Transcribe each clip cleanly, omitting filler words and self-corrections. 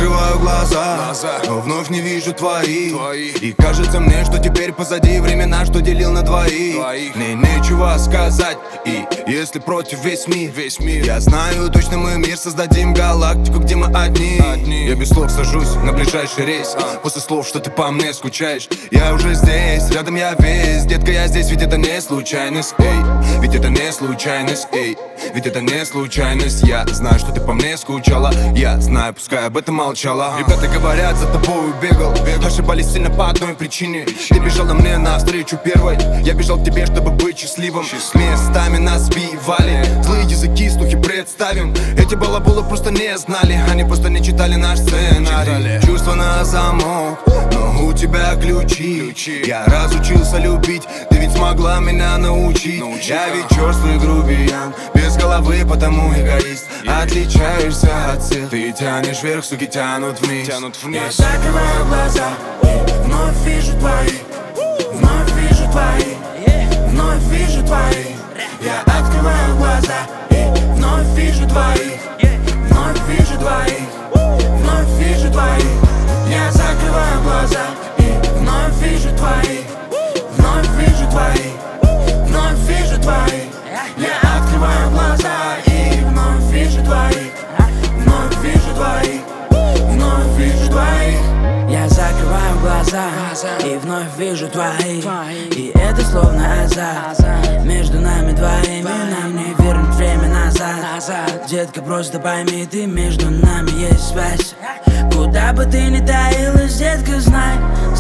открываю глаза, но вновь не вижу твои. И кажется мне, что теперь позади времена, что делил на двоих. Мне нечего сказать, и если против весь мир, я знаю точно, мы мир создадим, галактику, где мы одни. Я без слов сажусь на ближайший рейс, после слов, что ты по мне скучаешь. Я уже здесь, рядом я весь. Детка, я здесь, ведь это не случайность, эй. Ведь это не случайность, эй. Ведь это не случайность. Я знаю, что ты по мне скучала. Я знаю, пускай об этом молчала. Ребята говорят, за тобой бегал. Ошибались сильно по одной причине. Ты бежала мне навстречу первой. Я бежал к тебе, чтобы быть счастливым. Местами нас сбивали злые языки, слухи представим. Эти балаболы просто не знали, они просто не читали наш сценарий. Чувства на замок, но у тебя ключи. Я разучился любить, ты ведь смогла меня научить. Я ведь черствый грубиян, без головы, потому эгоист. Отличаешься от всех, ты тянешь вверх, суки тянут вниз. Я закрываю глаза и вновь вижу твои. Вновь вижу твои. Вновь вижу твои. Я открываю глаза и вновь вижу твои. Вновь вижу твои. Вновь вижу твои. Я закрываю глаза и вновь вижу твои. Вновь вижу твои. Вновь вижу твои. Я открываю глаза и вновь вижу твои. Вновь вижу твои. Вновь вижу твои. Я закрываю глаза и вновь вижу твои. И это словно азарт. Между нами двоими нам не вернуть время назад. Детка, просто пойми, ты, между нами есть связь. Куда бы ты ни таилась, детка, знай.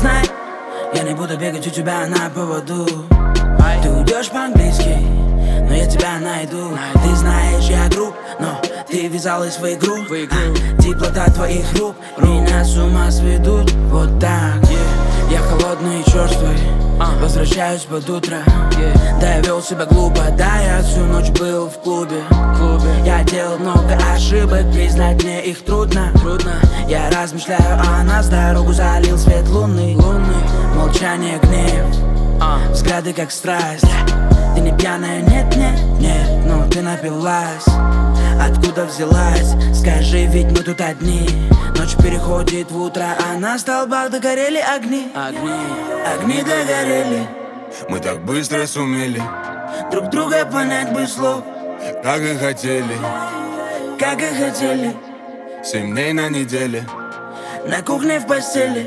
Я не буду бегать у тебя на поводу. Ты уйдешь по-английски, но я тебя найду. Ты знаешь, я груб, но ты ввязалась в игру. Теплота твоих рук меня с ума сведут. Вот так, я холодный и черствый, возвращаюсь под утро. Да, я вел себя глупо, да, я всю ночь был в клубе. Я делал много ошибок, признать мне их трудно. Я размышляю о нас, дорогу залил свет луны. Молчание, гнев, взгляды как страсть. Ты не пьяная, нет, но ты напилась. Откуда взялась? Скажи, ведь мы тут одни. Ночь переходит в утро, а на столбах догорели огни. Огни догорели. Мы так быстро сумели Друг друга понять без слов, как и хотели. как и хотели. 7 дней на неделе. На кухне в постели.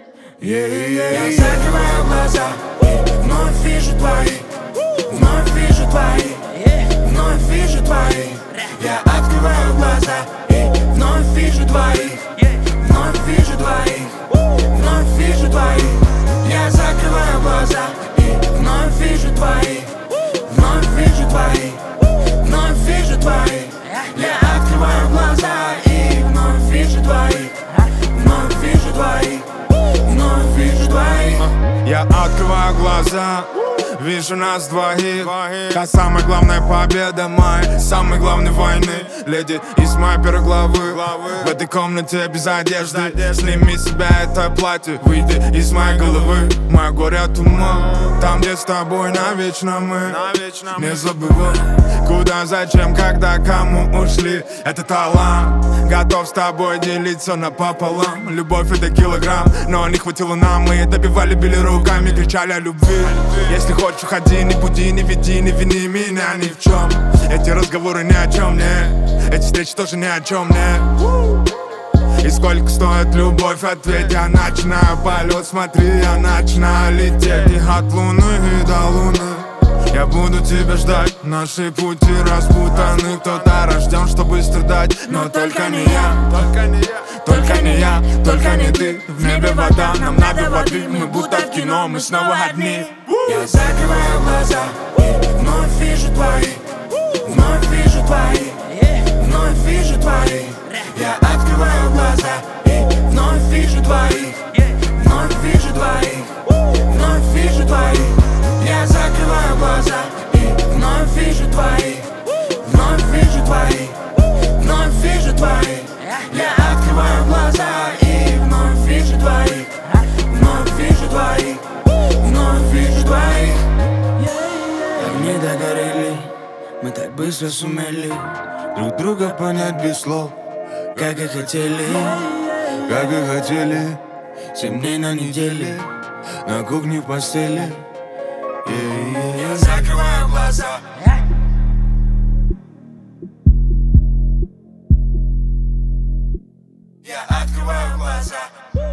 Я закрываю глаза и вновь вижу твои. Вновь вижу твои. Вновь вижу твои. Я открываю глаза и вновь вижу твои. Вновь вижу твои. Вновь вижу твои. Я закрываю глаза и вновь вижу твои. Вновь вижу твои. Вновь вижу твои. Я открываю глаза и вновь вижу твои. Вновь вижу твои. Вновь вижу твои. Я открываю глаза, вижу нас двоих. Та самая главная победа моей самой главной войны. Леди из моей первой главы. В этой комнате без одежды. Сними с себя это платье, выйди из моей головы. Мое горе от ума, там где с тобой навечно мы. Не забывай, куда, зачем, когда, кому ушли. Это талант, готов с тобой делиться напополам. Любовь это килограмм, но не хватило нам. Мы добивали, били руками, кричали о любви. Если хочешь, уходи, не буди, не веди, не вини меня ни в чем. Эти разговоры ни о чем, не. Эти встречи тоже ни о чем, не. И сколько стоит любовь, ответь. Я начинаю полет, смотри, я начинаю лететь. И от луны и до луны я буду тебя ждать. Наши пути распутаны, кто-то рожден, чтобы страдать. Но только не я, только не я, только не ты. В небе вода, нам надо воды. Мы будто в кино, мы снова одни. Я закрываю глаза и вновь вижу твои. Вновь вижу твои. Вновь вижу твои. Я открываю глаза и вновь вижу твои. Вновь вижу твои. Вновь вижу твои. Я закрываю глаза и вновь вижу твои. Вновь вижу твои. Вновь вижу твои. Я открываю глаза и вновь вижу твои. Вновь вижу твои. Вновь вижу твои. Огни догорели, мы так быстро сумели Друг друга понять без слов, как и хотели. как и хотели. 7 дней на неделе, на кухне в постели. Я закрываю глаза. Я открываю глаза.